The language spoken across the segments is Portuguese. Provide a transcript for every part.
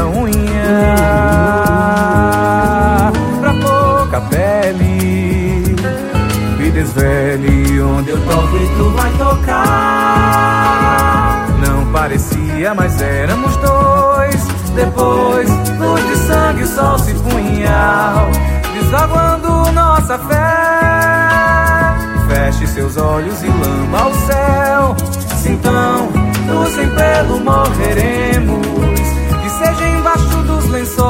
a unha pra pouca pele. Me desvele onde eu toco e tu vai tocar. Não parecia, mas éramos dois. Depois, luz de sangue, o sol se punhal, desaguando nossa fé. Feche seus olhos e lamba o céu. Se então, no sem pelo morreremos, que seja embaixo dos lençóis.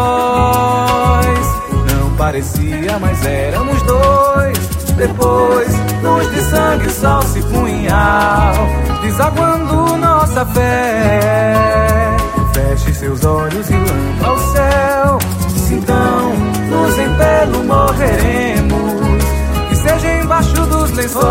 Não parecia, mas éramos dois. Depois, luz de sangue, o sol se punhal, desaguando nossa fé. Feche seus olhos e lamba o céu. Se então, luz em pelo morreremos, que seja embaixo dos lençóis.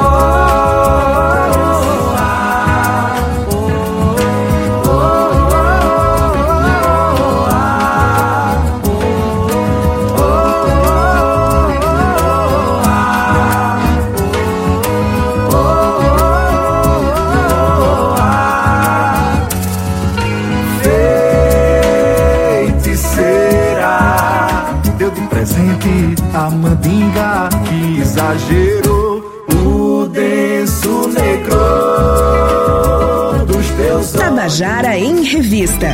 A mandinga que exagerou, o denso negro dos teus olhos. Tabajara em Revista.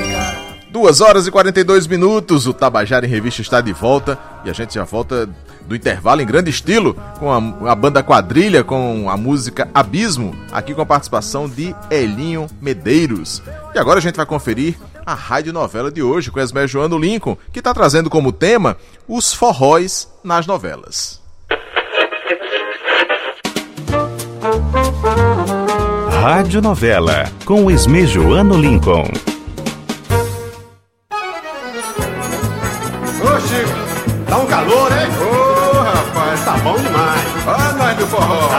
2h42, o Tabajara em Revista está de volta e a gente já volta do intervalo em grande estilo com a banda Quadrilha, com a música Abismo, aqui com a participação de Elinho Medeiros. E agora a gente vai conferir a radionovela de hoje com Esmejoano Lincoln, que está trazendo como tema os forróis nas novelas. Radionovela com Esmejoano Lincoln. Ô Chico, tá um calor, hein? Ô rapaz, tá bom demais. Olha nós do forró.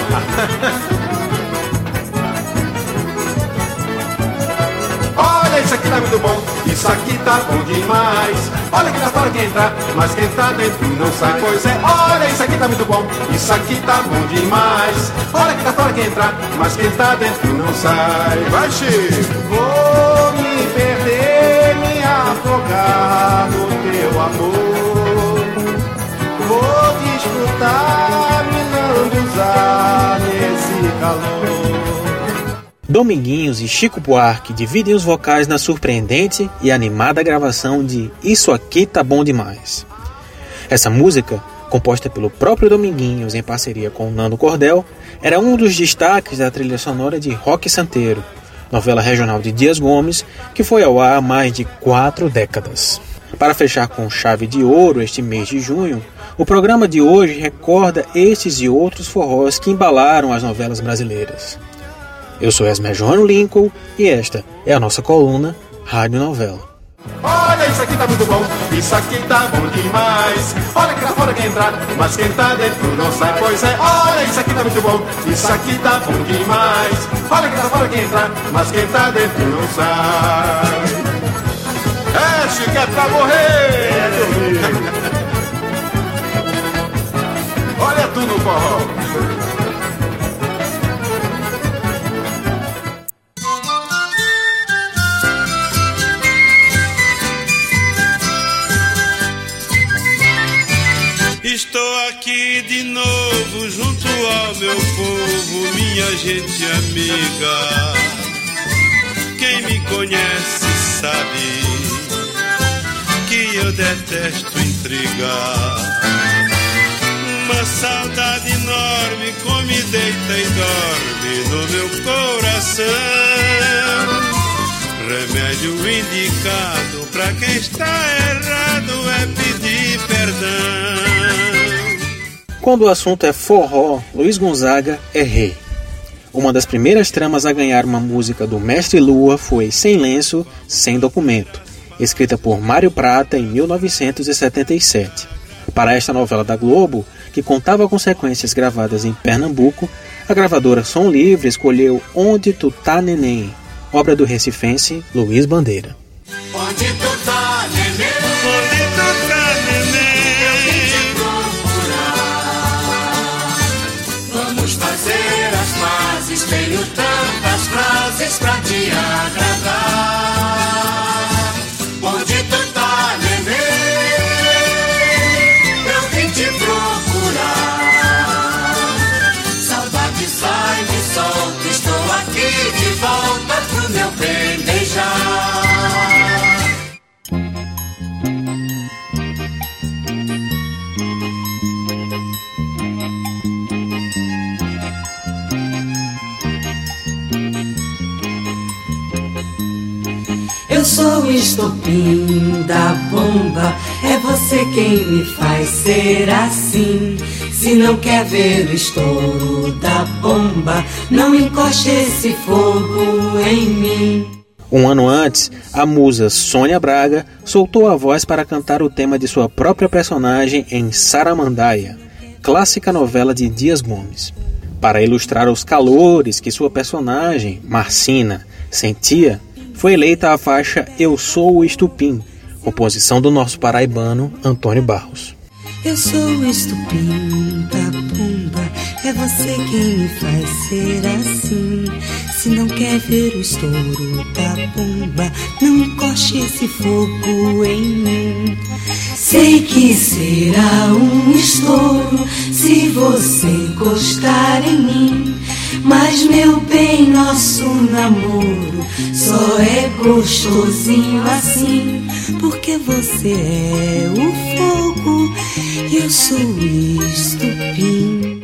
Olha, isso aqui tá muito bom, isso aqui tá bom demais. Olha que tá fora quem entra, mas quem tá dentro não sai. Pois é, olha, isso aqui tá muito bom, isso aqui tá bom demais. Olha que tá fora quem entra, mas quem tá dentro não sai. Vai, Chico! Vou me perder, me afogar no teu amor. Vou desfrutar, me lambuzar nesse calor. Dominguinhos e Chico Buarque dividem os vocais na surpreendente e animada gravação de Isso Aqui Tá Bom Demais. Essa música, composta pelo próprio Dominguinhos em parceria com Nando Cordel, era um dos destaques da trilha sonora de Roque Santeiro, novela regional de Dias Gomes, que foi ao ar há mais de 4 décadas. Para fechar com chave de ouro este mês de junho, o programa de hoje recorda estes e outros forrós que embalaram as novelas brasileiras. Eu sou Esmejoano Lincoln e esta é a nossa coluna Rádio Novela. Olha, isso aqui tá muito bom, isso aqui tá bom demais. Olha que tá fora quem entrar, mas quem tá dentro não sai. Pois é, olha, isso aqui tá muito bom, isso aqui tá bom demais. Olha que tá fora quem entrar, mas quem tá dentro não sai. É, Chico, é pra morrer. Olha tu no forró. Estou aqui de novo junto ao meu povo, minha gente amiga. Quem me conhece sabe que eu detesto intrigar. Uma saudade enorme come, deita e dorme no meu coração. Remédio indicado pra quem está errado é pedir perdão. Quando o assunto é forró, Luiz Gonzaga é rei. Uma das primeiras tramas a ganhar uma música do Mestre Lua foi Sem Lenço, Sem Documento, escrita por Mário Prata em 1977. Para esta novela da Globo, que contava com sequências gravadas em Pernambuco, a gravadora Som Livre escolheu Onde Tu Tá Neném, obra do recifense Luiz Bandeira. Onde tu tá, neném? Onde tu tá, neném? Eu vim te procurar. Vamos fazer as pazes, tenho tantas frases pra te agradar. sou o estopim da bomba, é você quem me faz ser assim. Se não quer ver o estouro da bomba, não encoste esse fogo em mim. Um ano antes, a musa Sônia Braga soltou a voz para cantar o tema de sua própria personagem em Saramandaia, clássica novela de Dias Gomes. Para ilustrar os calores que sua personagem, Marcina, sentia, foi eleita a faixa Eu Sou o Estupim, composição do nosso paraibano Antônio Barros. Eu sou o estupim da bomba, é você quem me faz ser assim. Se não quer ver o estouro da bomba, não encoste esse fogo em mim. Sei que será um estouro se você encostar em mim, mas meu bem, nosso namoro só é gostosinho assim, porque você é o fogo e eu sou o estupim.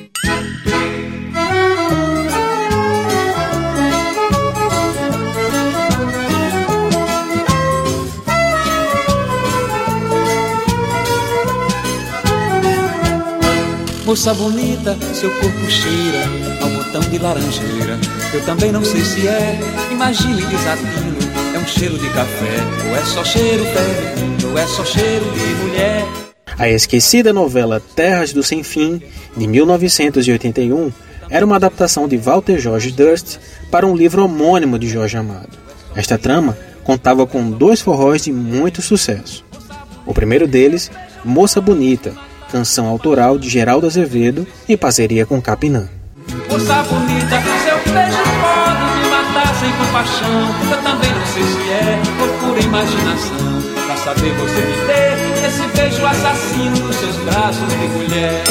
Moça bonita, seu corpo cheira ao botão de laranjeira. Eu também não sei se é, imagine desatino. É um cheiro de café, ou é só cheiro feminino, ou é só cheiro de mulher. A esquecida novela Terras do Sem Fim, de 1981, era uma adaptação de Walter George Durst para um livro homônimo de Jorge Amado. Esta trama contava com 2 forróis de muito sucesso. O primeiro deles, Moça Bonita, canção autoral de Geraldo Azevedo em parceria com Capinã. Moça bonita, seu beijo pode me matar sem compaixão. Eu também não sei se é por pura imaginação. Pra saber você me ter esse beijo assassino nos seus braços de mulher.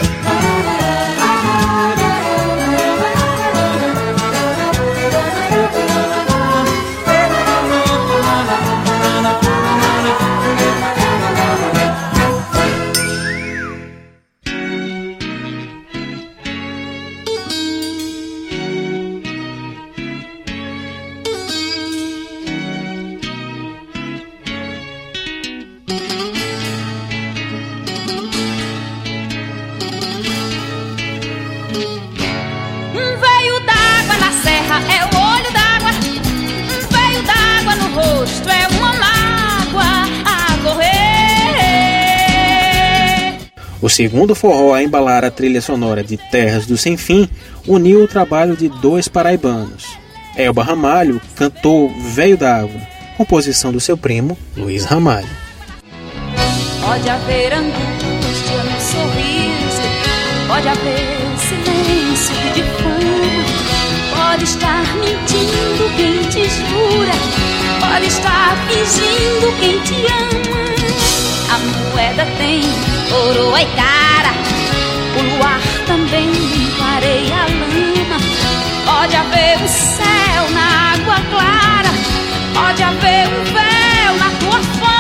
O segundo forró a embalar a trilha sonora de Terras do Sem Fim uniu o trabalho de 2 paraibanos. Elba Ramalho cantou Véio d'Água, composição do seu primo Luiz Ramalho. Pode haver angústia no sorriso, pode haver silêncio de fama, pode estar mentindo quem te jura, pode estar fingindo quem te ama. A moeda tem coroa e cara, o luar também clareia a lama. Pode haver um céu na água clara, pode haver um véu na tua fama.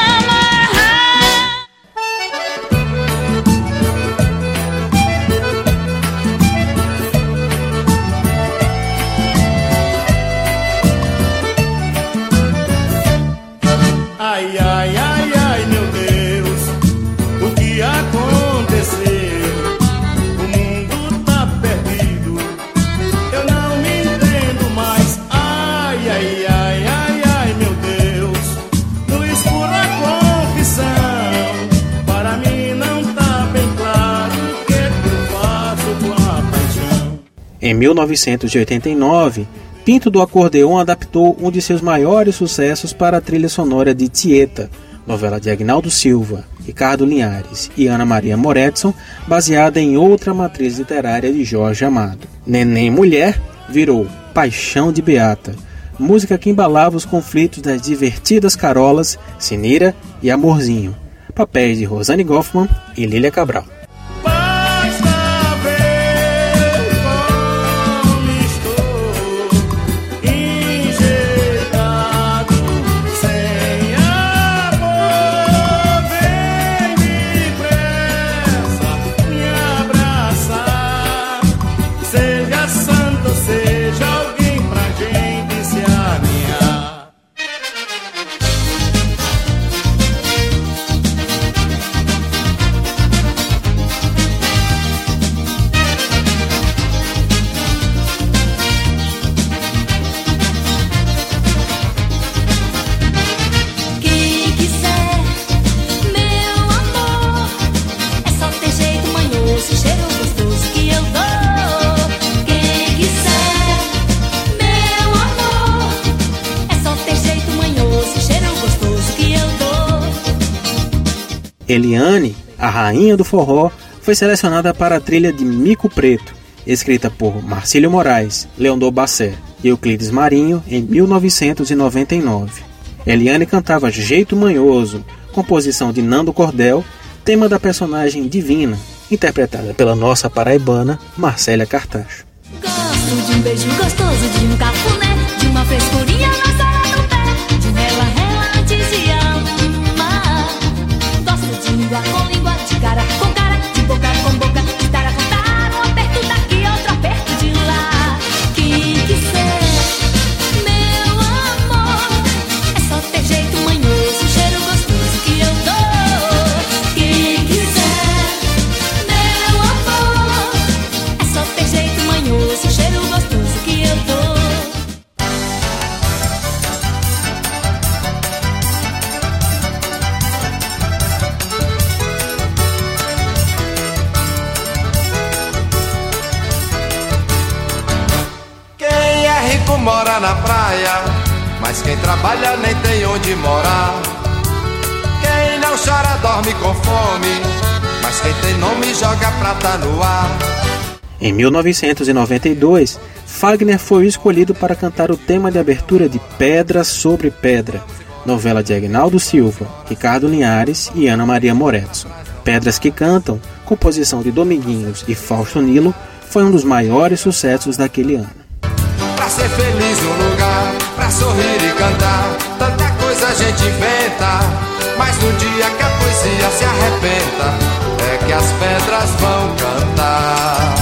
Ai, ai, ai, ai, meu Deus, o que aconteceu? O mundo tá perdido, eu não me entendo mais. Ai, ai, ai, ai, ai, meu Deus, no escuro a confissão. Para mim não tá bem claro o que eu faço com a paixão. Em 1989, Pinto do Acordeon adaptou um de seus maiores sucessos para a trilha sonora de Tieta, novela de Agnaldo Silva, Ricardo Linhares e Ana Maria Moretson, baseada em outra matriz literária de Jorge Amado. Neném Mulher virou Paixão de Beata, música que embalava os conflitos das divertidas carolas Sinira e Amorzinho, papéis de Rosane Goffman e Lília Cabral. Eliane, a rainha do forró, foi selecionada para a trilha de Mico Preto, escrita por Marcílio Moraes, Leondor Bassé e Euclides Marinho em 1999. Eliane cantava Jeito Manhoso, composição de Nando Cordel, tema da personagem Divina, interpretada pela nossa paraibana Marcélia Cartacho. Gosto de um beijo gostoso, de um cafuné, de uma frescurinha na sala do pé, de um rela antes de amar. Gosto de língua com língua, de cara com cara, de boca com boca, de tara com tara, um aperto daqui, outro aperto de lá. Quem quiser, meu amor, é só ter jeito manhoso, cheiro gostoso que eu dou. Quem quiser, meu amor, é só ter jeito manhoso, cheiro gostoso que eu dou. Quem é rico mora na praia, mas quem trabalha nem tem onde morar. Quem não chora dorme com fome, mas quem tem nome joga prata no ar. Em 1992, Fagner foi escolhido para cantar o tema de abertura de Pedra sobre Pedra, novela de Agnaldo Silva, Ricardo Linhares e Ana Maria Moretson. Pedras que Cantam, composição de Dominguinhos e Fausto Nilo, foi um dos maiores sucessos daquele ano. Pra ser feliz no lugar, pra sorrir e cantar, tanta coisa a gente inventa, mas no dia que a poesia se arrebenta, é que as pedras vão cantar.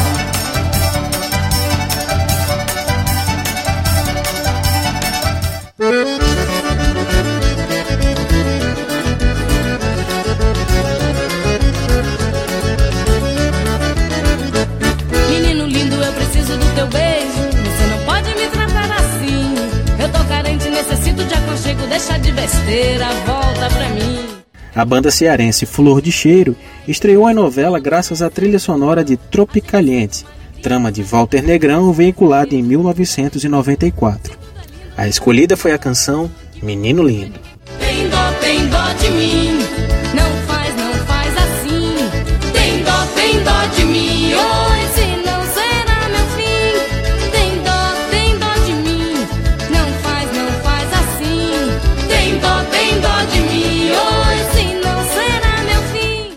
Menino lindo, eu preciso do teu beijo, você não pode me tratar assim. Eu tô carente, necessito de aconchego, deixa de besteira, volta pra mim. A banda cearense Flor de Cheiro estreou a novela graças à trilha sonora de Tropicaliente, trama de Walter Negrão, veiculada em 1994. A escolhida foi a canção Menino Lindo. Tem dó de mim, não faz assim. Tem dó de mim, oi, se não será meu fim. Tem dó de mim, não faz assim. Tem dó de mim, oi, se não será meu fim.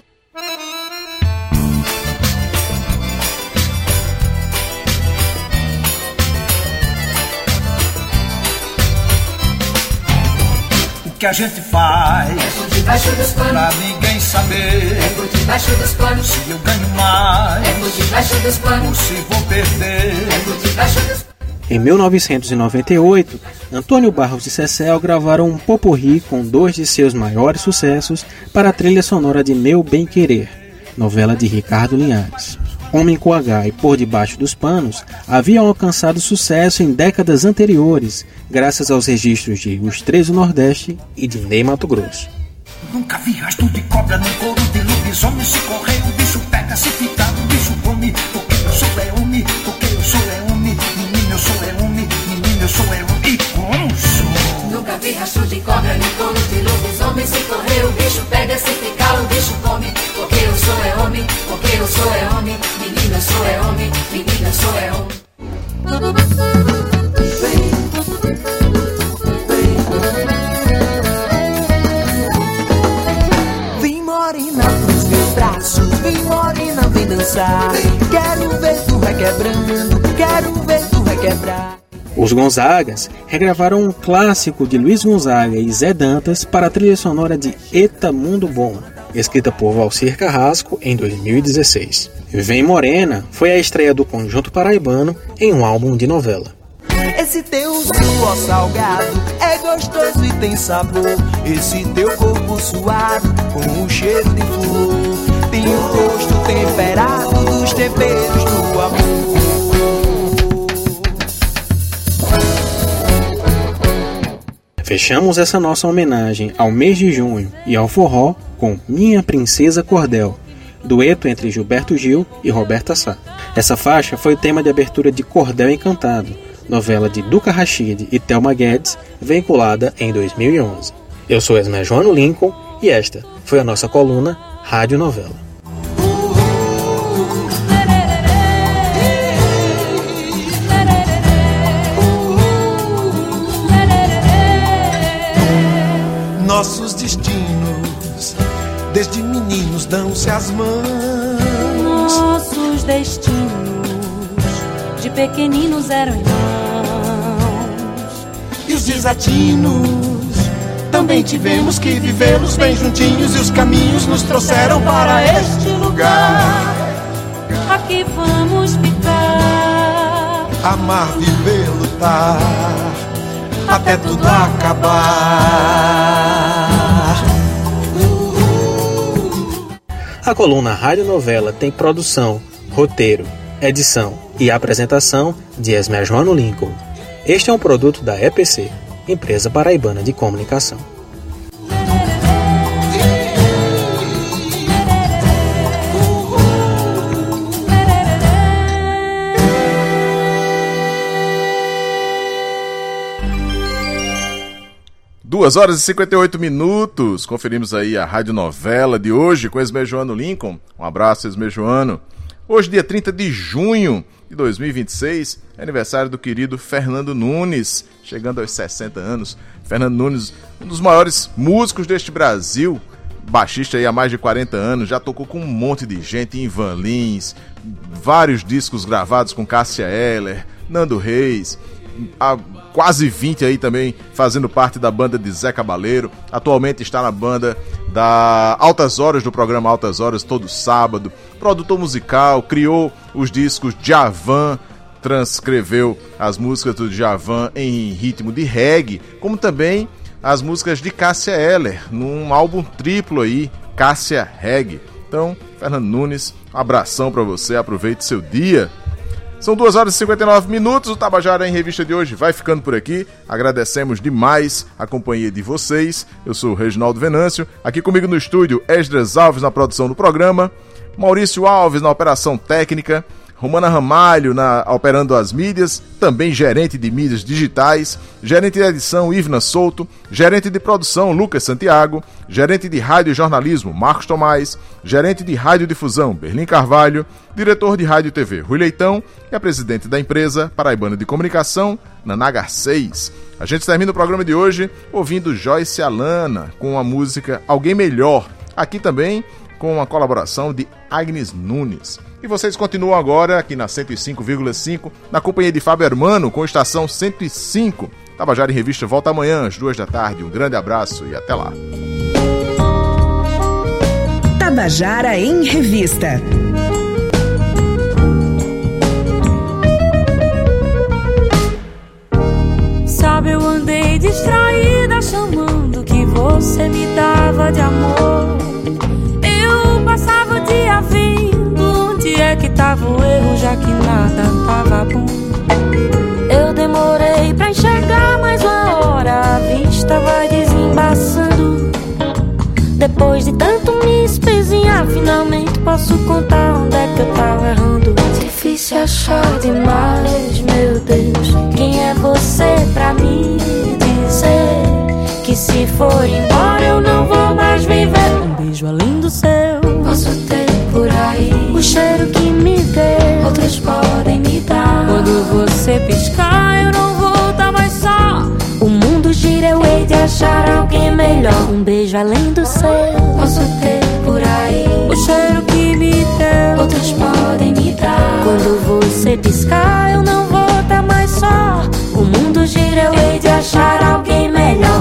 O que a gente faz é por debaixo dos panos, pra ninguém saber. É por debaixo dos panos, se eu ganho mais, é por debaixo dos panos, ou se vou perder. É por debaixo dos panos. Em 1998, Antônio Barros e Cecel gravaram um popurrí com 2 de seus maiores sucessos para a trilha sonora de Meu Bem Querer, novela de Ricardo Linhares. Homem com H e Por Debaixo dos Panos haviam alcançado sucesso em décadas anteriores, graças aos registros de Os Três do Nordeste e de Ney Matogrosso. Nunca vi rastro de cobra, nem couro de lobisomem. Se correr, o bicho pega, se ficar, o bicho come. Porque eu sou é homem, porque eu sou é homem. Menino, eu sou é homem, menino, eu sou é homem. E como sou? Nunca vi rastro de cobra, nem couro de lobisomem. Se correr, o bicho pega, se ficar, o bicho come. Porque eu sou é homem, porque eu sou é homem. Menino, eu sou é homem, menino, eu sou é homem. Vem morena pros meus braços, vem morena, vem dançar. Quero ver tu requebrando, quero ver tu requebrar. Os Gonzagas regravaram um clássico de Luiz Gonzaga e Zé Dantas para a trilha sonora de Eta Mundo Bom, escrita por Valcir Carrasco em 2016. Vem Morena foi a estreia do conjunto paraibano em um álbum de novela. Esse teu suor salgado é gostoso e tem sabor. Esse teu corpo suado com um cheiro de flor tem o gosto temperado dos temperos do amor. Fechamos essa nossa homenagem ao mês de junho e ao forró com Minha Princesa Cordel, dueto entre Gilberto Gil e Roberta Sá. Essa faixa foi tema de abertura de Cordel Encantado, novela de Duca Rachid e Thelma Guedes, veiculada em 2011. Eu sou Esmejoano Lincoln E esta foi a nossa coluna Rádio Novela. Nossos destinos, desde meninos, dão-se as mãos. Nossos destinos, de pequeninos, eram irmãos. E os desatinos, também tivemos que vivê-los bem juntinhos. E os caminhos nos trouxeram para este lugar. Aqui vamos ficar, amar, viver, lutar, até tudo acabar. A coluna Rádio Novela tem produção, roteiro, edição e apresentação de Esmejoano Lincoln. Este é um produto da EPC, Empresa Paraibana de Comunicação. Duas horas e 58 minutos. Conferimos aí a Rádio Novela de hoje com Esmejoano Lincoln. Um abraço, Esmejoano. Hoje, dia 30 de junho de 2026, é aniversário do querido Fernando Nunes, chegando aos 60 anos. Fernando Nunes, um dos maiores músicos deste Brasil, baixista aí há mais de 40 anos, já tocou com um monte de gente, Ivan Lins, vários discos gravados com Cássia Eller, Nando Reis, há quase 20 aí também fazendo parte da banda de Zé Cabaleiro. Atualmente está na banda da Altas Horas, do programa Altas Horas, todo sábado. Produtor musical, criou os discos Djavan, transcreveu as músicas do Djavan em ritmo de reggae, como também as músicas de Cássia Eller, num álbum triplo aí, Cássia Reggae. Então, Fernando Nunes, um abração pra você, aproveite seu dia. São 2 horas e 59 minutos, o Tabajara em Revista de hoje vai ficando por aqui. Agradecemos demais a companhia de vocês. Eu sou o Reginaldo Venâncio, aqui comigo no estúdio Esdras Alves na produção do programa, Maurício Alves na operação técnica, Romana Ramalho operando as mídias, também gerente de mídias digitais, gerente de edição Ivna Souto, gerente de produção Lucas Santiago, gerente de rádio e jornalismo Marcos Tomás, gerente de radiodifusão Berlim Carvalho, diretor de rádio e TV Rui Leitão e a presidente da empresa Paraibana de Comunicação, Naná Garcês. A gente termina o programa de hoje ouvindo Joyce Alana com a música Alguém Melhor, aqui também com a colaboração de Agnes Nunes. E vocês continuam agora aqui na 105,5, na companhia de Fábio Hermano, com Estação 105. Tabajara em Revista volta amanhã, às 2 da tarde. Um grande abraço e até lá. Tabajara em Revista. Sabe, eu andei distraída chamando que você me dava de amor. Eu passava o dia vendo onde é que tava o erro, já que nada tava bom. Eu demorei pra enxergar mais uma hora, a vista vai desembaçando. Depois de tanto me espezinhar, finalmente posso contar onde é que eu tava errando. Difícil achar demais, meu Deus, quem é você pra me dizer que se for embora eu não vou mais viver? Um beijo além do céu posso ter por aí, o cheiro que me deu outros podem me dar. Quando você piscar eu não vou estar mais só. O mundo gira, eu hei de achar alguém melhor. Um beijo além do céu posso ter por aí, o cheiro que me deu outros podem me dar. Quando você piscar eu não vou estar mais só. O mundo gira, eu hei de achar alguém melhor.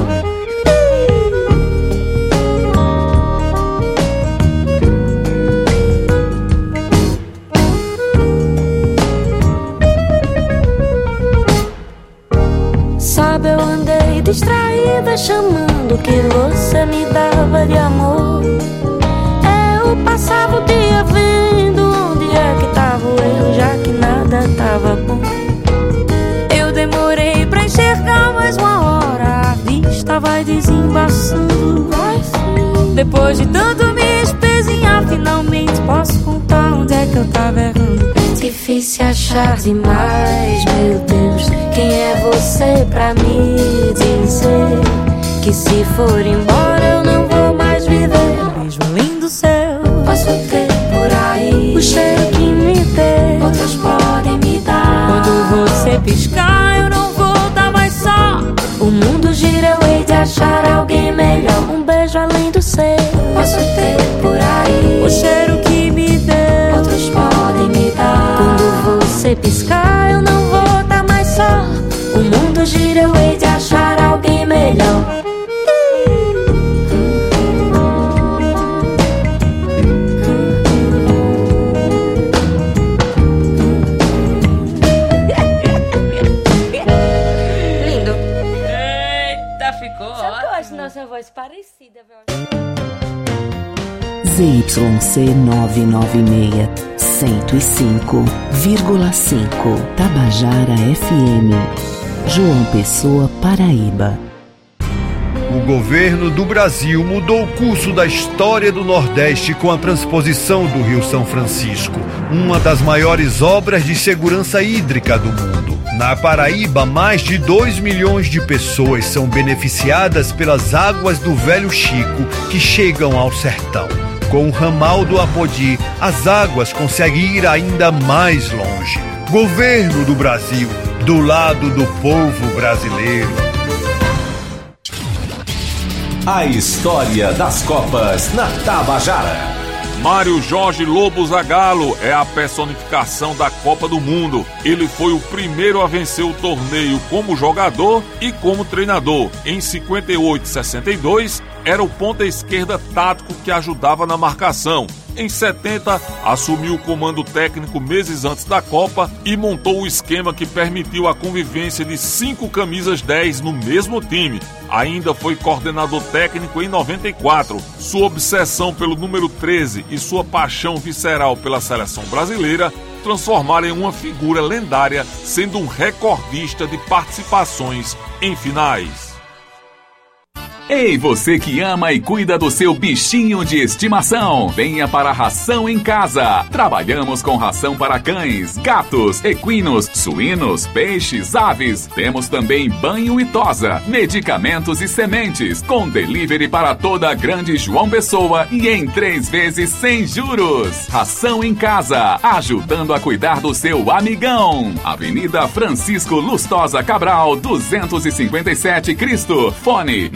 Sabe, eu andei distraída chamando que você me dava de amor. Eu passava o dia vendo onde é que tava o erro, já que nada tava bom. Eu demorei pra enxergar mais uma hora, a vista vai desembaçando. Depois de tanto me espezinhar, finalmente posso contar onde é que eu tava errando. Difícil achar demais, meu Deus, quem é você pra me dizer que se for embora eu não vou mais viver? Posso ter por aí o cheiro que me dê, outros podem me dar. Quando você piscar eu não vou dar mais só. O mundo gira, eu hei de achar alguém melhor. Um beijo além do seu. Posso ter por aí o cheiro que me dê, outros podem me dar. Quando você piscar eu não vou dar mais só. O mundo gira, eu hei de achar alguém melhor. Nossa voz parecida, viu? ZYC 996, 105,5 Tabajara FM, João Pessoa, Paraíba. O governo do Brasil mudou o curso da história do Nordeste com a transposição do Rio São Francisco, uma das maiores obras de segurança hídrica do mundo. Na Paraíba, mais de 2 milhões de pessoas são beneficiadas pelas águas do Velho Chico que chegam ao sertão. Com o ramal do Apodi, as águas conseguem ir ainda mais longe. Governo do Brasil, do lado do povo brasileiro. A história das Copas na Tabajara. Mário Jorge Lobo Zagallo é a personificação da Copa do Mundo. Ele foi o primeiro a vencer o torneio como jogador e como treinador. Em 58 e 62, era o ponta-esquerda tático que ajudava na marcação. Em 70, assumiu o comando técnico meses antes da Copa e montou o esquema que permitiu a convivência de 5 camisas 10 no mesmo time. Ainda foi coordenador técnico em 94. Sua obsessão pelo número 13 e sua paixão visceral pela seleção brasileira transformaram em uma figura lendária, sendo um recordista de participações em finais. Ei, você que ama e cuida do seu bichinho de estimação, venha para a Ração em Casa. Trabalhamos com ração para cães, gatos, equinos, suínos, peixes, aves. Temos também banho e tosa, medicamentos e sementes, com delivery para toda a Grande João Pessoa e em 3 vezes sem juros. Ração em Casa, ajudando a cuidar do seu amigão. Avenida Francisco Lustosa Cabral, 257 Cristo. Fone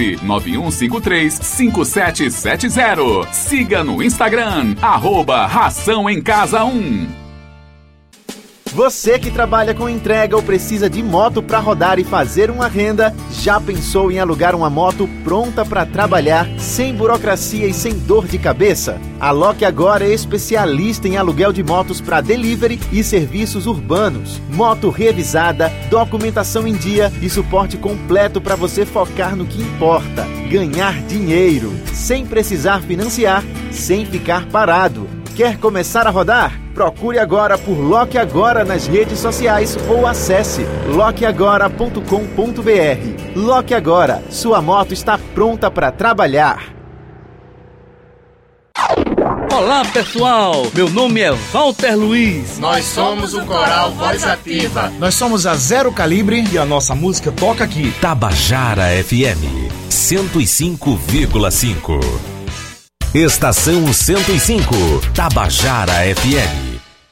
991535770. Siga no Instagram, @Ração em Casa 1. Você que trabalha com entrega ou precisa de moto para rodar e fazer uma renda, já pensou em alugar uma moto pronta para trabalhar, sem burocracia e sem dor de cabeça? A Lock agora é especialista em aluguel de motos para delivery e serviços urbanos. Moto revisada, documentação em dia e suporte completo para você focar no que importa: ganhar dinheiro, sem precisar financiar, sem ficar parado. Quer começar a rodar? Procure agora por Lock Agora nas redes sociais ou acesse lockagora.com.br. Lock Agora, sua moto está pronta para trabalhar. Olá pessoal, meu nome é Walter Luiz. Nós somos o Coral Voz Ativa. Nós somos a Zero Calibre e a nossa música toca aqui. Tabajara FM 105,5. Estação 105, Tabajara FM.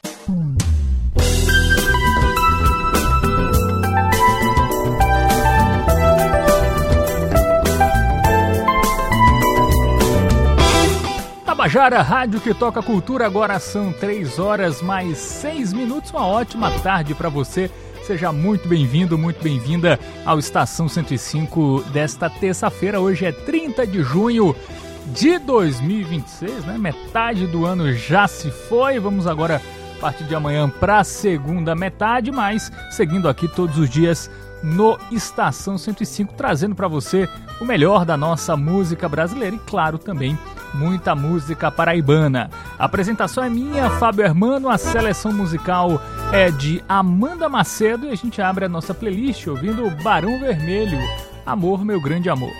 Tabajara, rádio que toca cultura. Agora são 3 horas mais 6 minutos. Uma ótima tarde para você. Seja muito bem-vindo, muito bem-vinda ao Estação 105 desta terça-feira. Hoje é 30 de junho de 2026, né? Metade do ano já se foi. Vamos agora, a partir de amanhã, para a segunda metade, mas seguindo aqui todos os dias no Estação 105, trazendo para você o melhor da nossa música brasileira e, claro, também muita música paraibana. A apresentação é minha, Fábio Hermano, a seleção musical é de Amanda Macedo e a gente abre a nossa playlist ouvindo Barão Vermelho, Amor, Meu Grande Amor.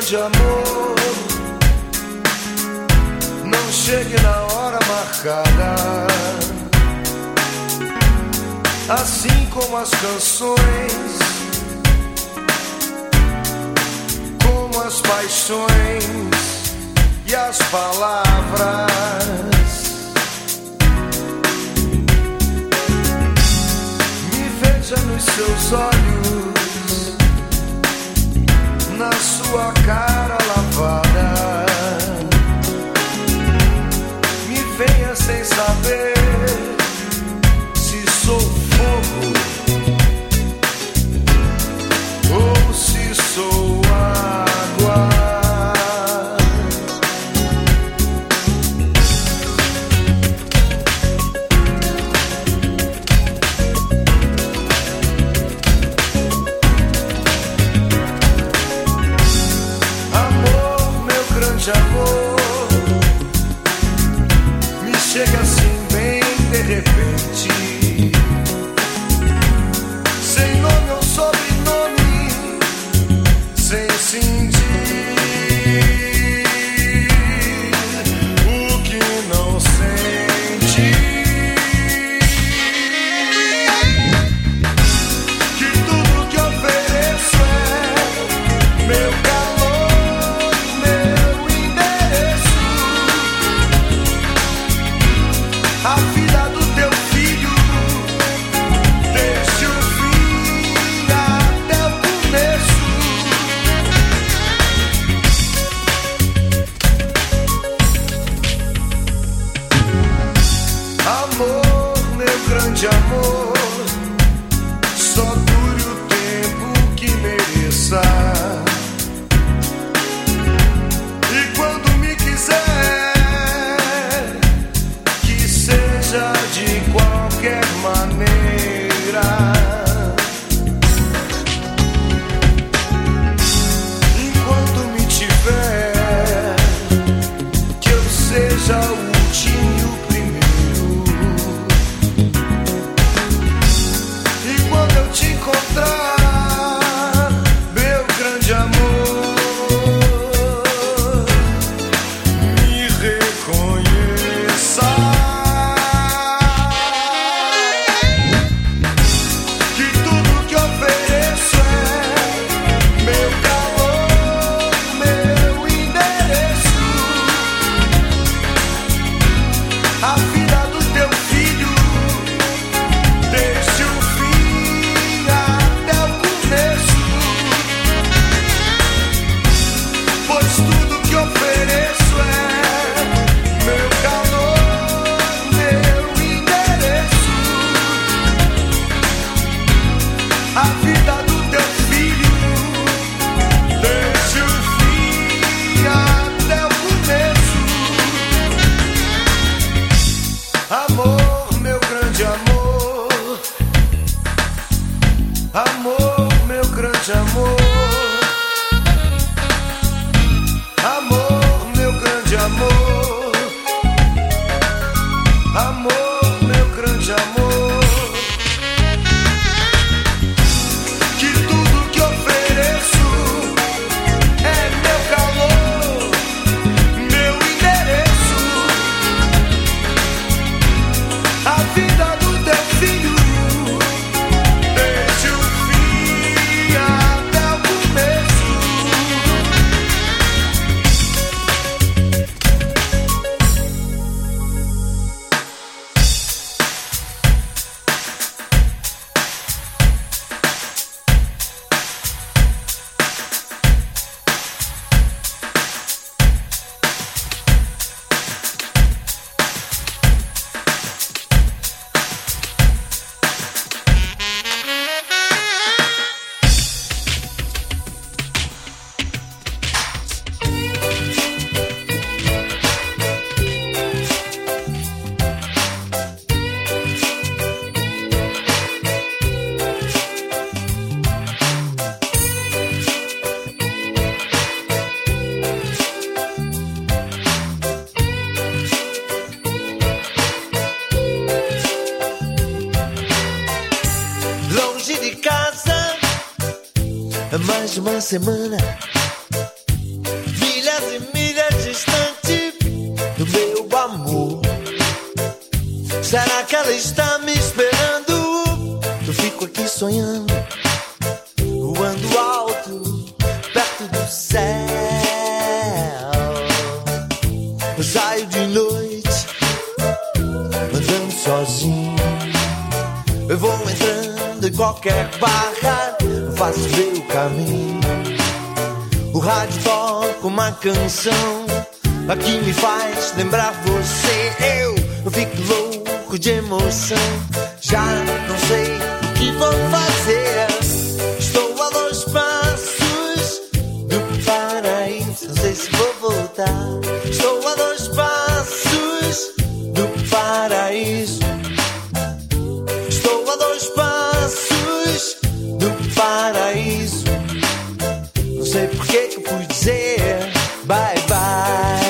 grande amor não chegue na hora marcada, assim como as canções, como as paixões e as palavras. Me veja nos seus olhos, na sua cara lavada. Me venha sem saber se sou fogo ou se sou água. Amor, meu grande amor, me chega assim bem de repente, sem nome ou sobrenome, sem sentir o que não sente. Que tudo que ofereço é meu calor, meu endereço. A vida do teu filho, desde o fim até o começo. Amor, meu grande amor, só dure o tempo que mereça. E quando me quiser, que seja de qualquer maneira. Enquanto me tiver, que eu seja o último e o primeiro. E quando eu te encontrar, meu grande amor, me reconheça. Que tudo que ofereço é meu calor, meu endereço. A vida do teu filho, desde o fim até o começo. Pois tudo que ofereço é meu calor, meu endereço. A vida do teu filho, desde o fim até o começo. Amor, meu grande amor. Amor, meu grande amor. Amor, meu grande amor. Amor, meu grande amor. Que tudo que ofereço é meu calor, meu endereço. A vida do teu filho, desde o fim até o começo. mais de uma semana seu amor. Será que ela está me esperando? Eu fico aqui sonhando, voando alto, perto do céu. Eu saio de noite, andando sozinho. Eu vou entrando em qualquer barra, faço ver o caminho. O rádio toca uma canção, aqui me faz lembrar você. Eu fico louco de emoção, já não sei o que vou fazer. Estou a 2 passos do paraíso, não sei se vou voltar. Estou a 2 passos do paraíso. Estou a 2 passos do paraíso. Não sei por que eu fui dizer bye bye.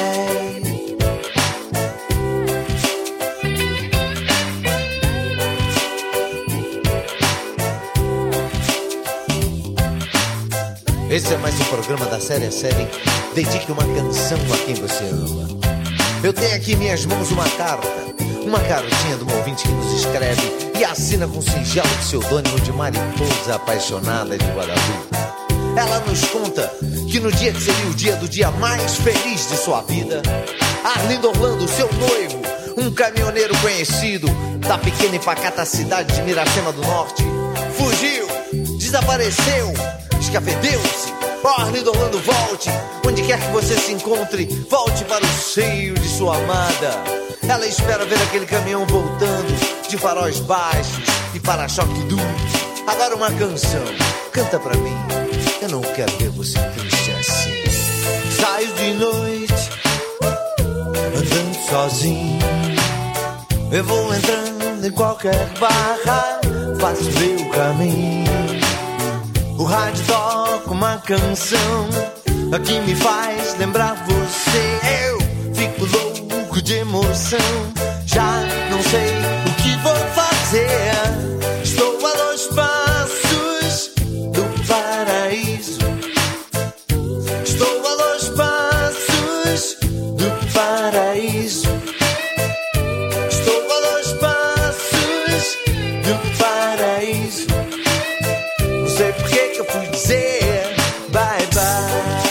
Esse é mais um programa da série A Série. Dedique uma canção a quem você ama. Eu tenho aqui em minhas mãos uma carta, uma carotinha de um ouvinte que nos escreve e assina com singelo pseudônimo de Mariposa Apaixonada de Guadalupe. Ela nos conta que no dia que seria o dia mais feliz de sua vida, Arlindo Orlando, seu noivo, um caminhoneiro conhecido da pequena e pacata cidade de Miracema do Norte, fugiu, desapareceu, escafedeu-se. Oh, Arlindo Orlando, volte, onde quer que você se encontre, volte para o seio de sua amada. Ela espera ver aquele caminhão voltando de faróis baixos e para-choque duro. Agora uma canção, canta pra mim, eu não quero ver você triste assim. Saio de noite, andando sozinho. Eu vou entrando em qualquer barra, faço ver o caminho. O rádio toca uma canção, aqui me faz lembrar você. Eu fico louco de emoção, já não sei o que vou fazer. Estou a 2 passos do paraíso. Estou a 2 passos do paraíso. Estou a 2 passos do paraíso. Não sei por que eu fui dizer bye bye.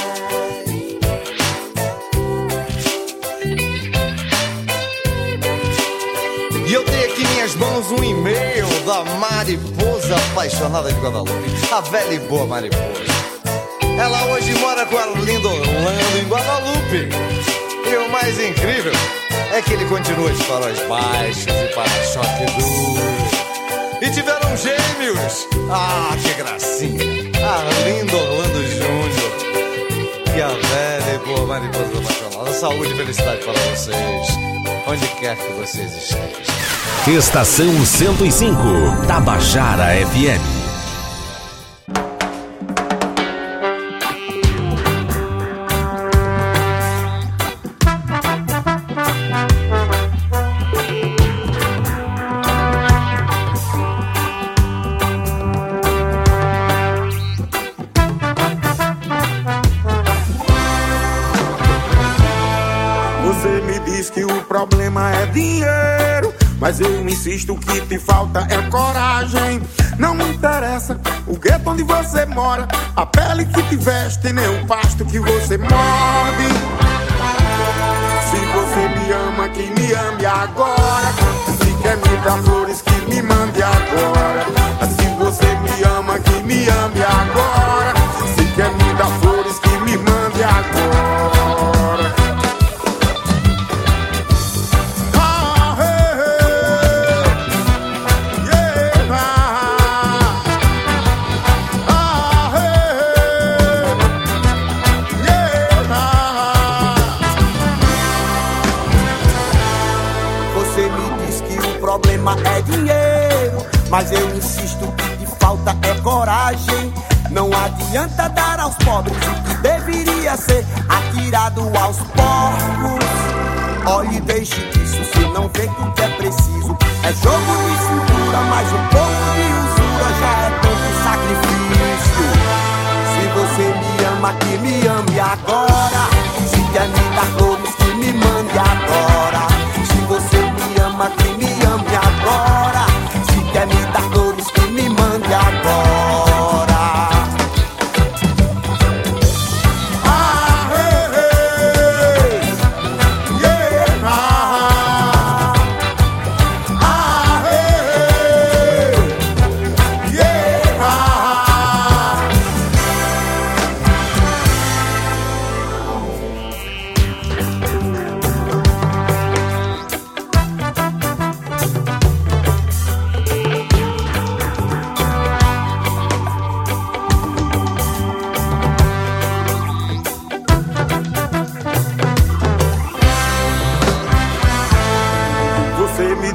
E eu tenho aqui em minhas mãos um e-mail da Mariposa Apaixonada de Guadalupe, a velha e boa Mariposa. Ela hoje mora com Arlindo Orlando em Guadalupe. E o mais incrível é que ele continua de faróis baixos e para-choque duro. E tiveram gêmeos. Ah, que gracinha. Arlindo Orlando Júnior e a velha e boa Mariposa Apaixonada. Saúde e felicidade para vocês, onde quer que vocês estejam. Estação 105, Tabajara FM. Você me diz que o problema é dinheiro, mas eu insisto que te falta é coragem. Não me interessa o gueto onde você mora, a pele que te veste, nem o pasto que você morde. Se você me ama, que me ame agora. Se quer me dar flores, que me mande agora. Se você me ama, que me ame agora. Se quer me dar flores, que me mande agora. É dinheiro, mas eu insisto que te falta é coragem. Não adianta dar aos pobres o que deveria ser atirado aos porcos. Olhe e deixe disso, se não vê que o que é preciso é jogo de cintura, mas um pouco de usura já é tanto sacrifício. Se você me ama, que me ame agora. Se quer me dar flores, que me mande agora.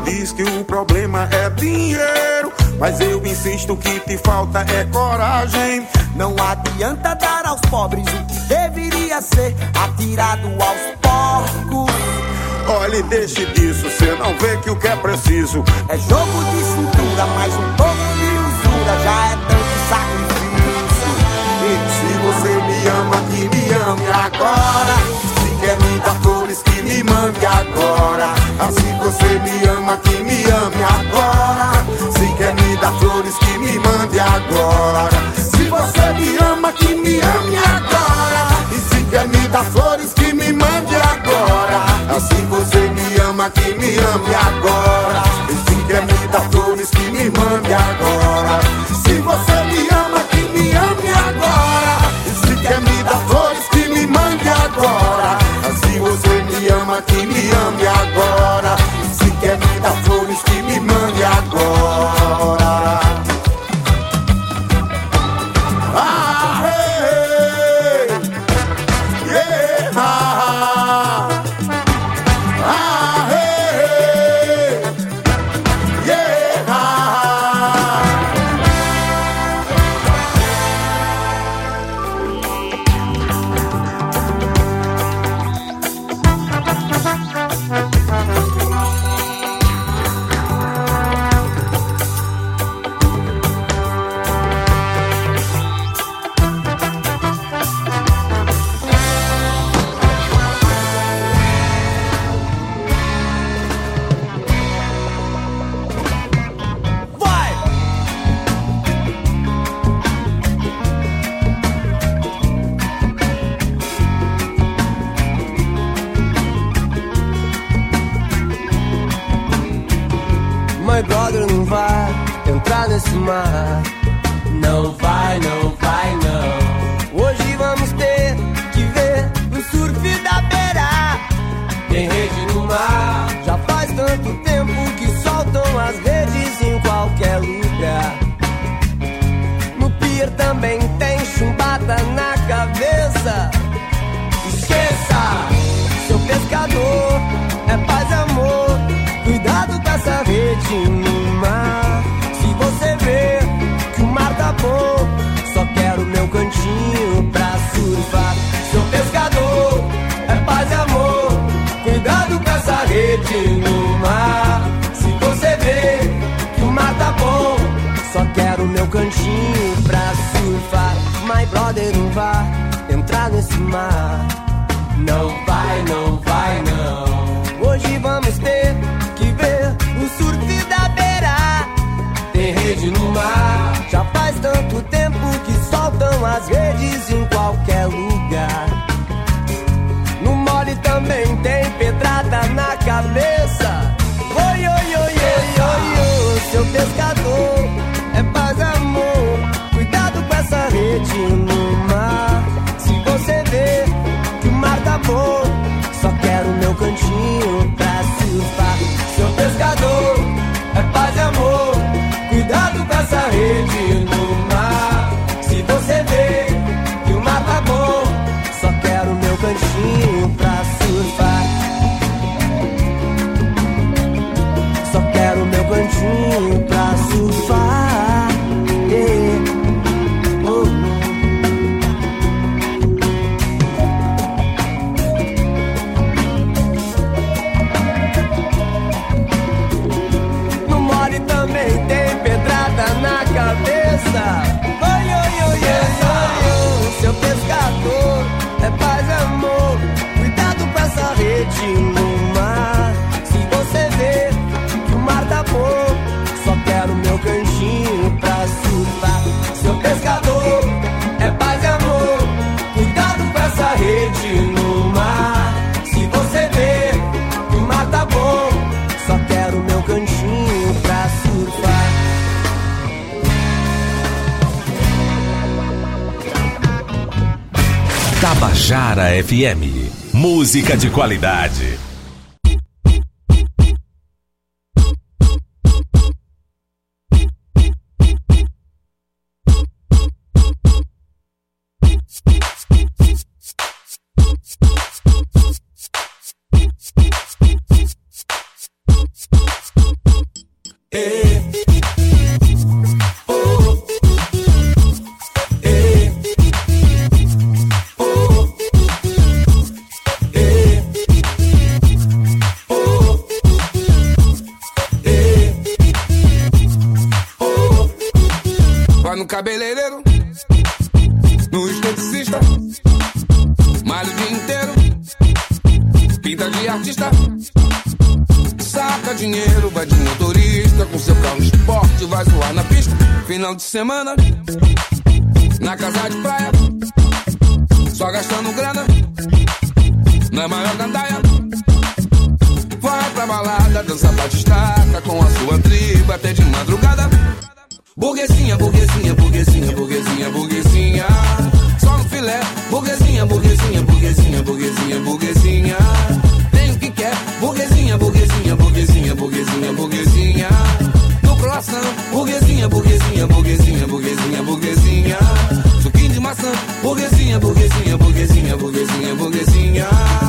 diz que o problema é dinheiro, mas eu insisto que te falta é coragem. Não adianta dar aos pobres o que deveria ser atirado aos porcos. Olhe, deixe disso, cê não vê que o que é preciso é jogo de cintura, mas um pouco de usura já é tanto sacrifício. E se você me ama, que me ame agora. Se quer me dar flores, que me mande agora. Assim você me ama, que me ame agora. Se quer me dar flores, que me mande agora. Se você me ama, que me ame agora. E se quer me dar flores, que me mande agora. Assim você me ama, que me ame agora. E se quer me dar flores, que me mande agora. Se você me ama, que me ame agora. E se quer me dar flores, que me mande agora. Assim você me ama, que me ame agora. E se quer me dar flores, que me mande agora. Ah, hey, yeah, ah, ah, hey, yeah, ah. My brother, não vai entrar nesse mar. Não vai, não vai, não. Hoje vamos ter que ver o surf da beira. Tem rede no mar. Já faz tanto tempo que soltam as redes em qualquer lugar. No pier também tem chumbada na cabeça. Esqueça, seu pescador é paz e amor. Cuidado com essa rede no mar. Se você vê que o mar tá bom, só quero meu cantinho pra surfar. Seu pescador é paz e amor. Cuidado com essa rede no mar. Se você vê que o mar tá bom, só quero meu cantinho pra surfar. My brother, não vai entrar nesse mar. Não vai, não vai, não. Hoje vamos ter que ver o surf da beira. Tem rede no mar. Já faz tanto tempo que soltam as redes em qualquer lugar. No mole também tem pedrada na cabeça. Oi, oi, oi, oi, oi, oi. Seu pescador é paz e amor. Cuidado com essa rede no mar. Se você vê que o mar tá bom, só quero meu cantinho pra surfar. Seu pescador é paz e amor. Cuidado com essa rede no mar. Se você vê que o mar tá bom, só quero meu cantinho pra surfar. Só quero meu cantinho pra surfar. Yeah. Oh. No mole também tem pedrada na cabeça. Oi, oi, oi, oi, oi, oi. Seu pescador é paz e amor. Cuidado com essa rede no mar. Se você vê que o mar tá bom, só quero meu cantinho pra surfar. Seu pescador é paz e amor. Cuidado com essa rede no mar. Se você vê que o mar tá bom, só quero meu cantinho pra surfar. Tabajara FM. Música de qualidade. no cabeleireiro, no esteticista, malha o dia inteiro, pinta de artista, saca dinheiro, vai de motorista, com seu carro esporte, vai zoar na pista. Final de semana, na casa de praia, só gastando grana, na maior gandaia. Vai pra balada, dança batistaca, com a sua tribo até de madrugada. Burguesinha, burguesinha, burguesinha, burguesinha, burguesinha, só no filé. Burguesinha, burguesinha, burguesinha, burguesinha, burguesinha, tem o que quer. Burguesinha, burguesinha, burguesinha, burguesinha, burguesinha, no croissant. Burguesinha, burguesinha, burguesinha, burguesinha, burguesinha, suquinho de maçã. Burguesinha, burguesinha, burguesinha, burguesinha, burguesinha.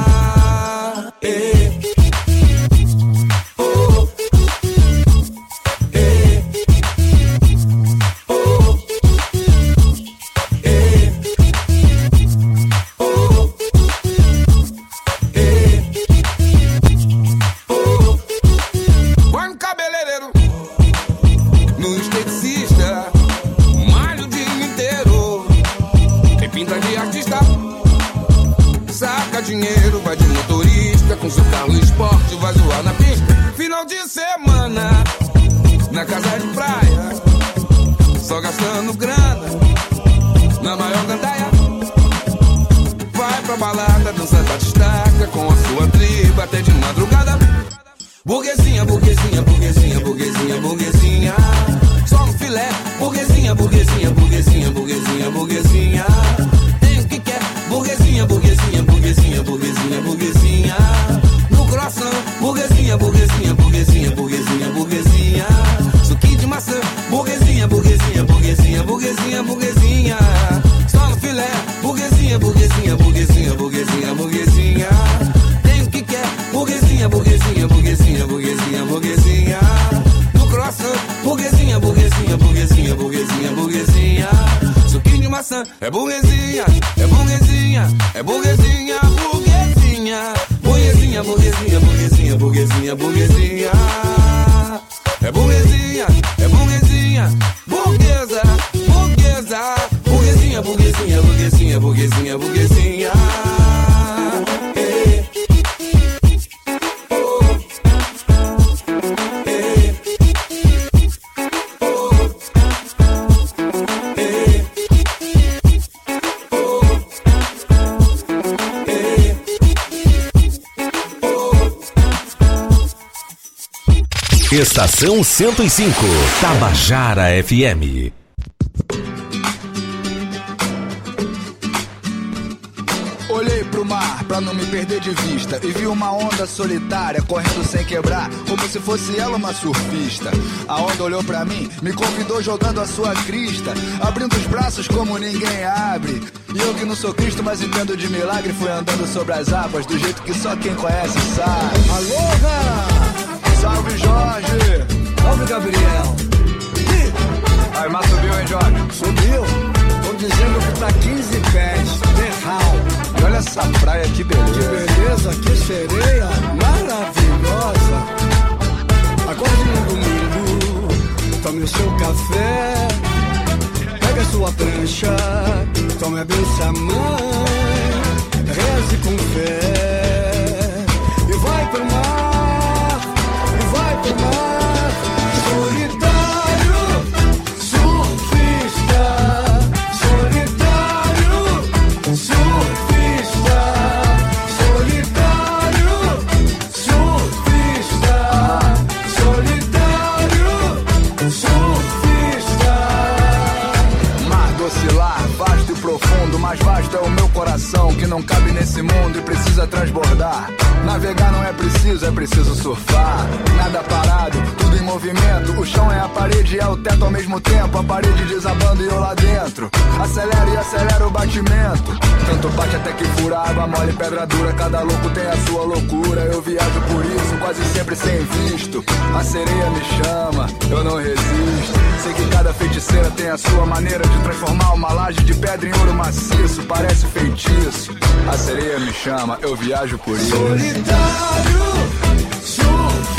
Dinheiro, vai de motorista, com seu carro esporte, vai zoar na pista. Final de semana, na casa de praia, só gastando grana, na maior gandaia. Vai pra balada, dança batistaca, com a sua tribo até de madrugada. Burguesinha, burguesinha, burguesinha, burguesinha, burguesinha, só no filé. Burguesinha, burguesinha, burguesinha, burguesinha, burguesinha, tem o que quer. Burguesinha, burguesinha, burguesinha, burguesinha, burguesinha, no croissant. Burguesinha, burguesinha, burguesinha, burguesinha, burguesinha, suquinho de maçã. Burguesinha, burguesinha, burguesinha, burguesinha, burguesinha, só no filé. Burguesinha, burguesinha, burguesinha, burguesinha, burguesinha, tem o que quer. Burguesinha, burguesinha, burguesinha, burguesinha, burguesinha, no croissant. Burguesinha, burguesinha, burguesinha, burguesinha, burguesinha, suquinho de maçã. É burguesinha, é burguesinha, é burguesinha, burguesinha, burguesinha, burguesinha, burguesinha, burguesinha, burguesinha. É burguesinha, é burguesinha, burguesa, burguesa, burguesinha, burguesinha, burguesinha, burguesinha, burguesinha. Estação 105, Tabajara FM. Olhei pro mar pra não me perder de vista e vi uma onda solitária correndo sem quebrar, como se fosse ela uma surfista. A onda olhou pra mim, me convidou jogando a sua crista, abrindo os braços como ninguém abre. E eu que não sou Cristo, mas entendo de milagre, fui andando sobre as águas do jeito que só quem conhece sabe. Aloha! Salve, Jorge! Salve, Gabriel! Ih! Aí, mas subiu, hein, Jorge? Subiu! Tô dizendo que tá 15 pés, terral. E olha essa praia, que beleza! Que beleza, que sereia maravilhosa! Acorde no domingo, tome o seu café, pega a sua prancha, tome a benção, mãe, reze com fé e vai pro mar. Vai pro mar, solitário, surfista, solitário, surfista, solitário, surfista, solitário, surfista. Mar do oscilar, vasto e profundo, mais vasto é o meu coração que não cabe nesse mundo e precisa transbordar. Navegar não é preciso surfar. Nada parado, tudo em movimento. O chão é a parede, é o teto ao mesmo tempo. A parede desabando e eu lá dentro. Acelera e acelera o batimento. Tanto bate até que fura água mole, pedra dura. Cada louco tem a sua loucura. Eu viajo por isso, quase sempre sem visto. A sereia me chama, eu não resisto. Sei que cada feiticeira tem a sua maneira de transformar uma laje de pedra em ouro maciço. Parece feitiço. A sereia me chama, eu viajo por isso. Solitário,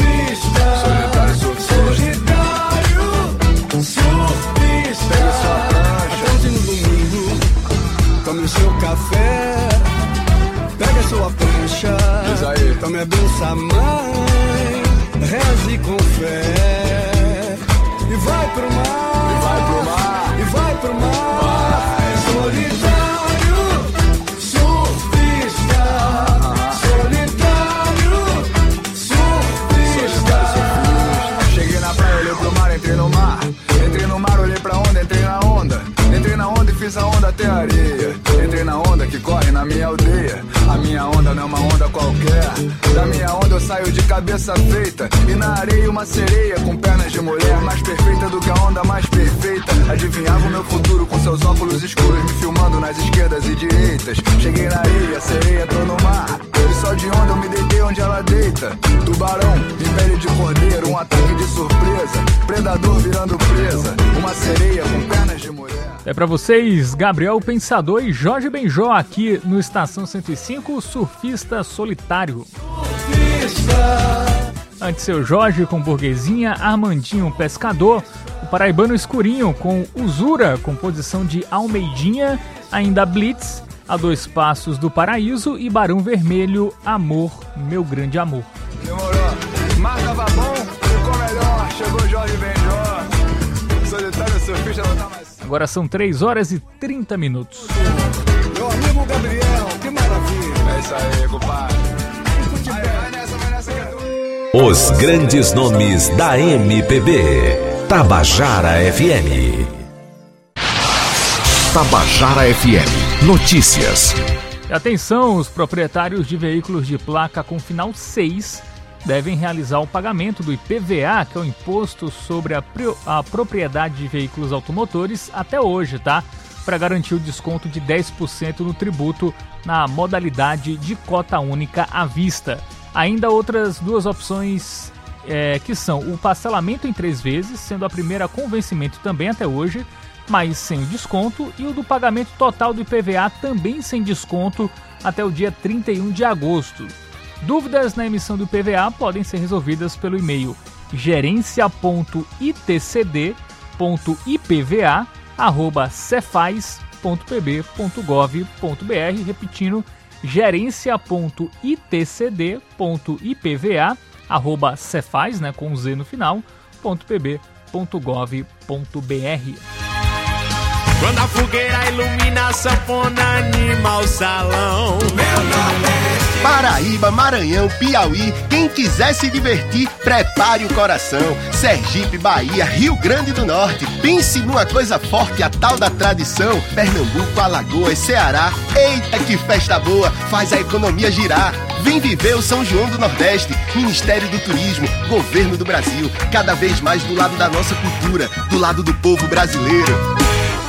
surfista. Solitário, surfista. Solitário, surfista. Pega sua A minha onda não é uma onda qualquer. Da minha onda eu saio de cabeça feita. E na areia uma sereia com pernas de mulher, mais perfeita do que a onda mais perfeita. Adivinhava o meu futuro com seus óculos escuros, me filmando nas esquerdas e direitas. Cheguei na areia, a sereia entrou no mar. E só de onda eu me deitei onde ela deita. Tubarão, em pele de cordeiro, um ataque de surpresa. Predador virando presa, uma sereia com pernas de mulher. É pra vocês, Gabriel Pensador e Jorge Benjó aqui no Estação 105, Surfista Solitário. Antes seu Jorge com Burguesinha, Armandinho Pescador, o paraibano Escurinho com Usura, composição de Almeidinha, ainda Blitz, A Dois Passos do Paraíso e Barão Vermelho, Amor, Meu Grande Amor. Demorou, mas tava bom, ficou melhor, chegou Jorge Benjó, Solitário Surfista não tá mais... Agora são 3 horas e 30 minutos. Meu amigo Gabriel, que maravilha. É isso aí, compadre. Vai nessa que é tu. Os grandes nomes da MPB. Tabajara FM. Tabajara FM. Notícias. Atenção, os proprietários de veículos de placa com final 6 devem realizar o pagamento do IPVA, que é o Imposto sobre a Propriedade de Veículos Automotores, até hoje, tá? Para garantir o desconto de 10% no tributo na modalidade de cota única à vista. Ainda outras duas opções que são o parcelamento em 3 vezes, sendo a primeira com vencimento também até hoje, mas sem desconto, e o do pagamento total do IPVA também sem desconto até o dia 31 de agosto. Dúvidas na emissão do IPVA podem ser resolvidas pelo e-mail gerencia.itcd.ipva@cefaz.pb.gov.br, repetindo, gerencia.itcd.ipva@cefaz, né, com Z no final, .pb.gov.br. Quando a fogueira ilumina a sanfona, anima o salão. Meu Nordeste. Paraíba, Maranhão, Piauí, quem quiser se divertir, prepare o coração. Sergipe, Bahia, Rio Grande do Norte, pense numa coisa forte, a tal da tradição. Pernambuco, Alagoas, Ceará, eita que festa boa, faz a economia girar. Vem viver o São João do Nordeste, Ministério do Turismo, Governo do Brasil, cada vez mais do lado da nossa cultura, do lado do povo brasileiro.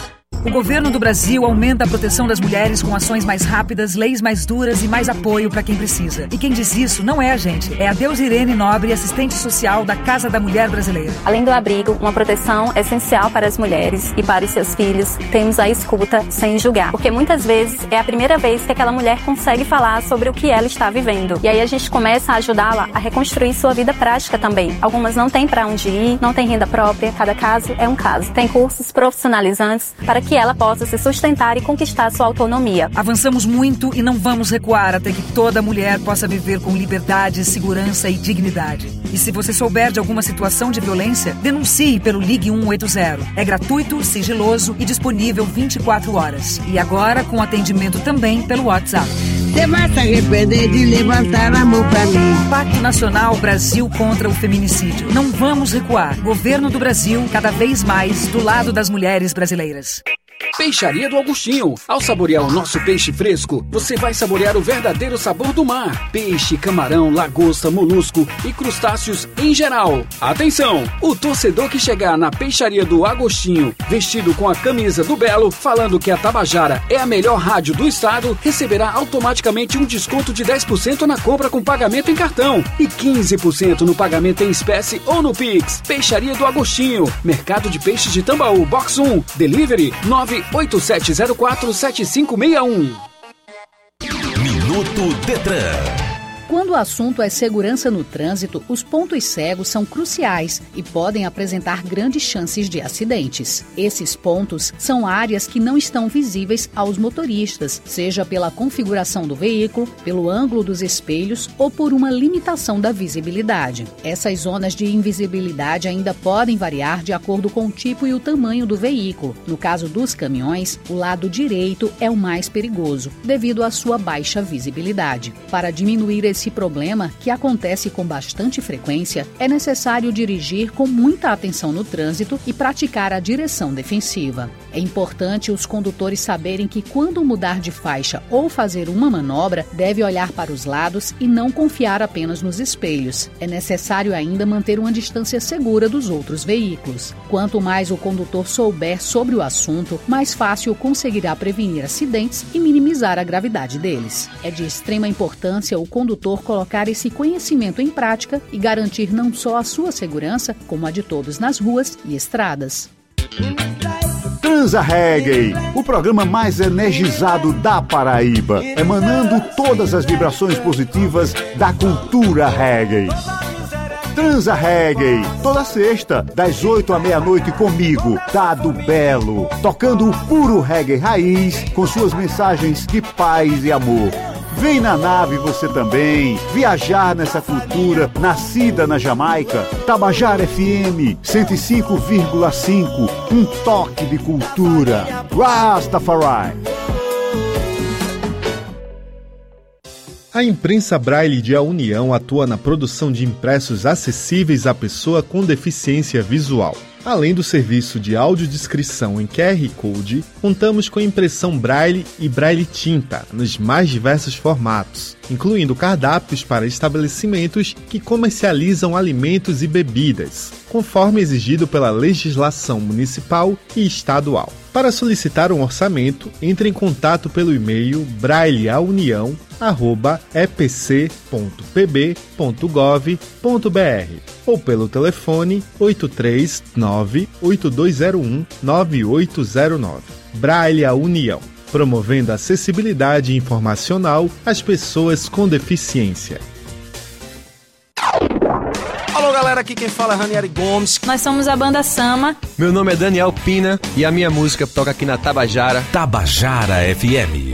O governo do Brasil aumenta a proteção das mulheres com ações mais rápidas, leis mais duras e mais apoio para quem precisa. E quem diz isso não é a gente, é a Deusirene Nobre, assistente social da Casa da Mulher Brasileira. Além do abrigo, uma proteção essencial para as mulheres e para os seus filhos, temos a escuta sem julgar. Porque muitas vezes é a primeira vez que aquela mulher consegue falar sobre o que ela está vivendo. E aí a gente começa a ajudá-la a reconstruir sua vida prática também. Algumas não têm para onde ir, não têm renda própria, cada caso é um caso. Tem cursos profissionalizantes para que ela possa se sustentar e conquistar sua autonomia. Avançamos muito e não vamos recuar até que toda mulher possa viver com liberdade, segurança e dignidade. E se você souber de alguma situação de violência, denuncie pelo Ligue 180. É gratuito, sigiloso e disponível 24 horas. E agora com atendimento também pelo WhatsApp. Você vai se arrepender de levantar a mão pra mim. Pacto Nacional Brasil contra o Feminicídio. Não vamos recuar. Governo do Brasil, cada vez mais do lado das mulheres brasileiras. Peixaria do Augustinho. Ao saborear o nosso peixe fresco, você vai saborear o verdadeiro sabor do mar. Peixe, camarão, lagosta, molusco e crustáceos em geral. Atenção! O torcedor que chegar na Peixaria do Agostinho, vestido com a camisa do Belo, falando que a Tabajara é a melhor rádio do estado, receberá automaticamente um desconto de 10% na compra com pagamento em cartão e 15% no pagamento em espécie ou no Pix. Peixaria do Agostinho. Mercado de Peixes de Tambaú, Box 1. Delivery 987047561. Minuto Detran. Quando o assunto é segurança no trânsito, os pontos cegos são cruciais e podem apresentar grandes chances de acidentes. Esses pontos são áreas que não estão visíveis aos motoristas, seja pela configuração do veículo, pelo ângulo dos espelhos ou por uma limitação da visibilidade. Essas zonas de invisibilidade ainda podem variar de acordo com o tipo e o tamanho do veículo. No caso dos caminhões, o lado direito é o mais perigoso, devido à sua baixa visibilidade. Para diminuir esse esse problema, que acontece com bastante frequência, é necessário dirigir com muita atenção no trânsito e praticar a direção defensiva. É importante os condutores saberem que quando mudar de faixa ou fazer uma manobra, deve olhar para os lados e não confiar apenas nos espelhos. É necessário ainda manter uma distância segura dos outros veículos. Quanto mais o condutor souber sobre o assunto, mais fácil conseguirá prevenir acidentes e minimizar a gravidade deles. É de extrema importância o condutor colocar esse conhecimento em prática e garantir não só a sua segurança, como a de todos nas ruas e estradas. Transa Reggae, o programa mais energizado da Paraíba, emanando todas as vibrações positivas da cultura reggae. Transa Reggae, toda sexta, das 8 à meia-noite comigo, Dado Belo, tocando o puro reggae raiz, com suas mensagens de paz e amor. Vem na nave você também, viajar nessa cultura nascida na Jamaica. Tabajara FM 105,5, um toque de cultura. Rastafari. A Imprensa Braille de A União atua na produção de impressos acessíveis à pessoa com deficiência visual. Além do serviço de audiodescrição em QR Code, contamos com impressão Braille e Braille tinta nos mais diversos formatos, incluindo cardápios para estabelecimentos que comercializam alimentos e bebidas, conforme exigido pela legislação municipal e estadual. Para solicitar um orçamento, entre em contato pelo e-mail brailleaunião@epc.pb.gov.br ou pelo telefone 839-8201-9809. Braille a União, promovendo acessibilidade informacional às pessoas com deficiência. Alô galera, aqui quem fala é Ranieri Gomes. Nós somos a banda Sama. Meu nome é Daniel Pina e a minha música toca aqui na Tabajara. Tabajara FM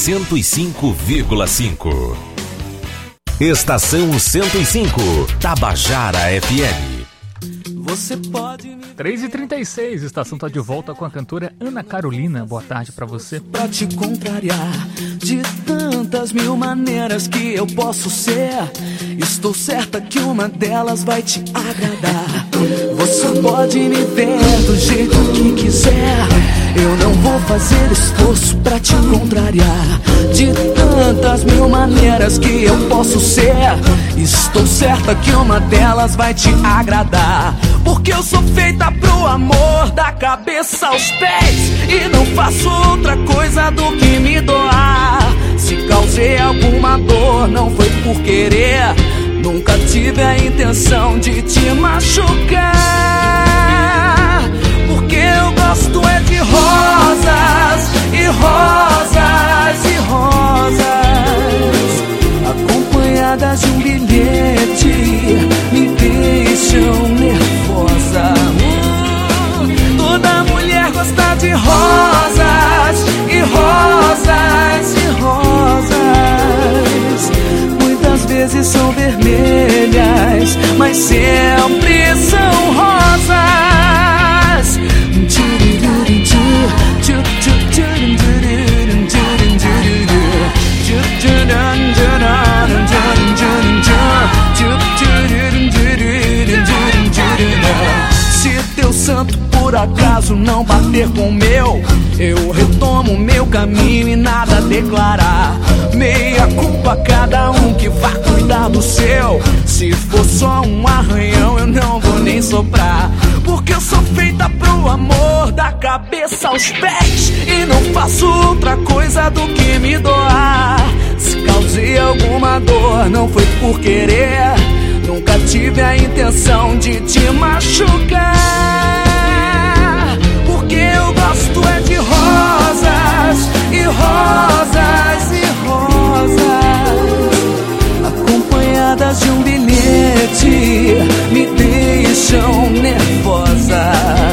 105,5. Estação 105, Tabajara FM. Você pode... 3h36, estação tá de volta com a cantora Ana Carolina. Boa tarde pra você. Pra te contrariar de tantas mil maneiras que eu posso ser, estou certa que uma delas vai te agradar. Você pode me ver do jeito que quiser, eu não vou fazer esforço pra te contrariar. De tantas mil maneiras que eu posso ser, estou certa que uma delas vai te agradar. Porque eu sou feita pro amor, da cabeça aos pés, e não faço outra coisa do que me doar. Se causei alguma dor, não foi por querer, nunca tive a intenção de te machucar. Porque eu gosto é de rosas, e rosas, e rosas, acompanhadas de um bilhete, me deixam nervosa. Toda mulher gosta de rosas, e rosas, e rosas. Muitas vezes são vermelhas, mas sempre são rosas. Se teu santo por acaso não bater com o meu, eu retomo meu caminho e nada a declarar. Meia culpa cada um que vá cuidar do seu. Se for só um arranhão eu não vou nem soprar. Porque eu sou feita pro amor, da cabeça aos pés, e não faço outra coisa do que me doar. Se causei alguma dor, não foi por querer, nunca tive a intenção de te machucar. Porque eu gosto é de rosas, e rosas, e rosas, acompanhadas de um bilhete, me deixam nervosa.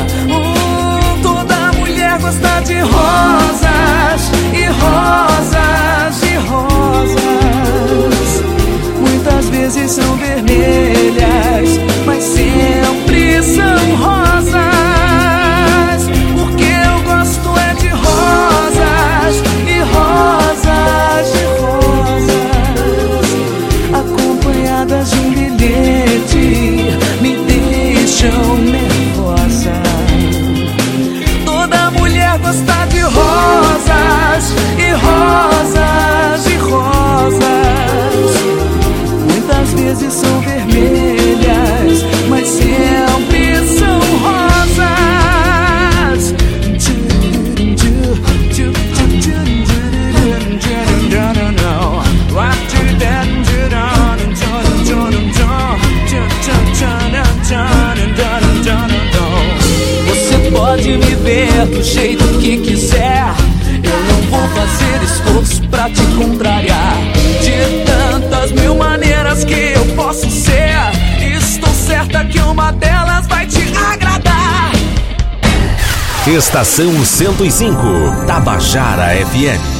Toda mulher gosta de rosas, e rosas, e rosas. Muitas vezes são vermelhas, mas sempre são rosas. Porque eu gosto é de rosas, e rosas, e rosas, me ver do jeito que quiser. Eu não vou fazer esforço pra te contrariar. De tantas mil maneiras que eu posso ser, estou certa que uma delas vai te agradar. Estação 105, Tabajara FM.